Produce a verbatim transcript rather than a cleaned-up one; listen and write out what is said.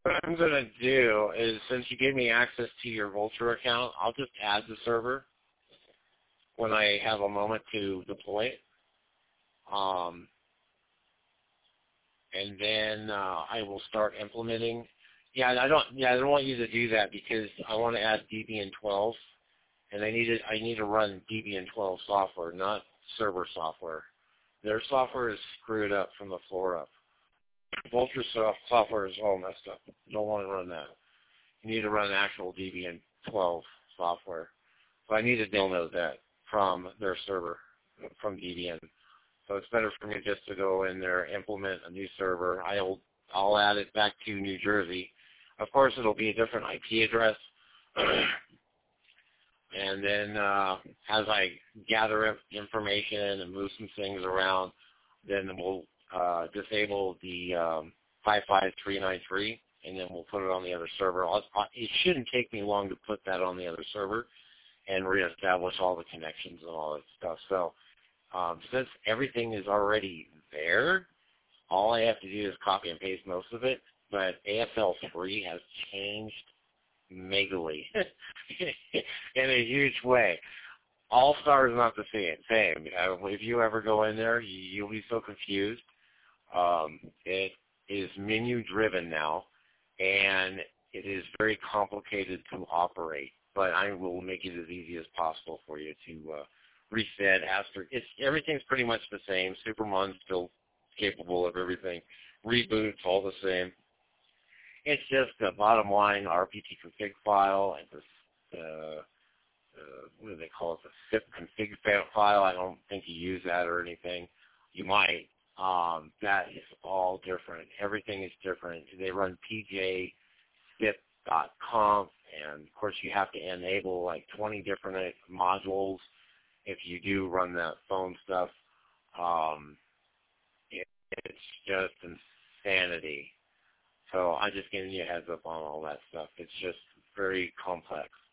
what I'm going to do is, since you gave me access to your Vultr account, I'll just add the server when I have a moment to deploy it. Um, and then uh, I will start implementing. Yeah, I don't. Yeah, I don't want you to do that because I want to add Debian twelve, and I need to. I need to run Debian twelve software, not server software. Their software is screwed up from the floor up. Vultr soft software is all messed up. You don't want to run that. You need to run actual Debian twelve software. So I need to download that from their server, from Debian. So it's better for me just to go in there, implement a new server. I'll I'll add it back to New Jersey. Of course, it'll be a different I P address. And then uh, as I gather information and move some things around, then we'll uh, disable the um, five five three nine three, and then we'll put it on the other server. I'll, it shouldn't take me long to put that on the other server and reestablish all the connections and all that stuff. So um, since everything is already there, all I have to do is copy and paste most of it. But A S L three has changed megally in a huge way. All-Star is not the same. same. Uh, if you ever go in there, you'll be so confused. Um, it is menu-driven now, and it is very complicated to operate. But I will make it as easy as possible for you to uh, reset. After it's everything's pretty much the same. Supermon's still capable of everything. Reboot's all the same. It's just the bottom line R P T config file and this, uh, uh, what do they call it, the zip config file. I don't think you use that or anything. You might. Um, that is all different. Everything is different. They run P J zip dot conf, and of course you have to enable like twenty different modules if you do run that phone stuff. Um, it, it's just insanity. So I'm just giving you a heads up on all that stuff. It's just very complex.